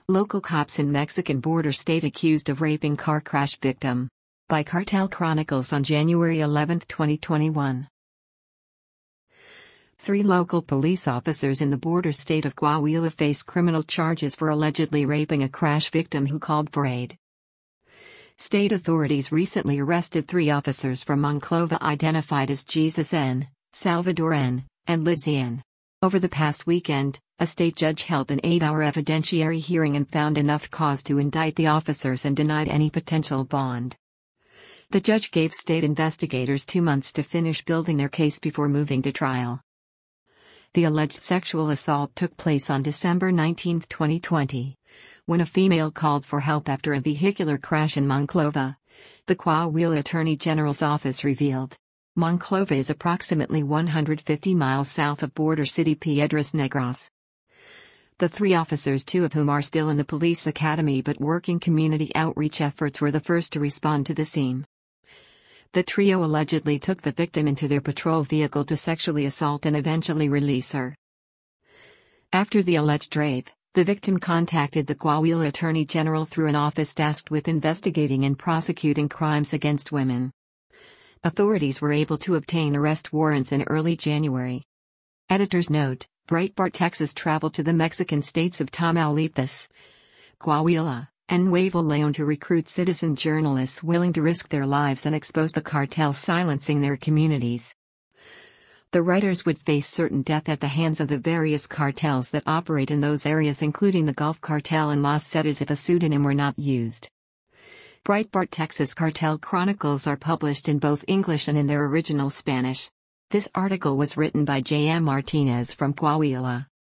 Local cops in Mexican border state accused of raping car crash victim. By Cartel Chronicles on January 11, 2021. 3 local police officers in the border state of Coahuila face criminal charges for allegedly raping a crash victim who called for aid. State authorities recently arrested 3 officers from Monclova identified as Jesus N., Salvador N., and Lizzie N. Over the past weekend, a state judge held an 8-hour evidentiary hearing and found enough cause to indict the officers and denied any potential bond. The judge gave state investigators 2 months to finish building their case before moving to trial. The alleged sexual assault took place on December 19, 2020, when a female called for help after a vehicular crash in Monclova, the Coahuila Attorney General's office revealed. Monclova is approximately 150 miles south of border city Piedras Negras. The 3 officers, 2 of whom are still in the police academy but working community outreach efforts, were the first to respond to the scene. The trio allegedly took the victim into their patrol vehicle to sexually assault and eventually release her. After the alleged rape, the victim contacted the Coahuila Attorney General through an office tasked with investigating and prosecuting crimes against women. Authorities were able to obtain arrest warrants in early January. Editor's note: Breitbart Texas traveled to the Mexican states of Tamaulipas, Coahuila, and Nuevo León to recruit citizen journalists willing to risk their lives and expose the cartels silencing their communities. The writers would face certain death at the hands of the various cartels that operate in those areas, including the Gulf Cartel and Los Zetas, if a pseudonym were not used. Breitbart Texas Cartel Chronicles are published in both English and in their original Spanish. This article was written by J.M. Martinez from Coahuila.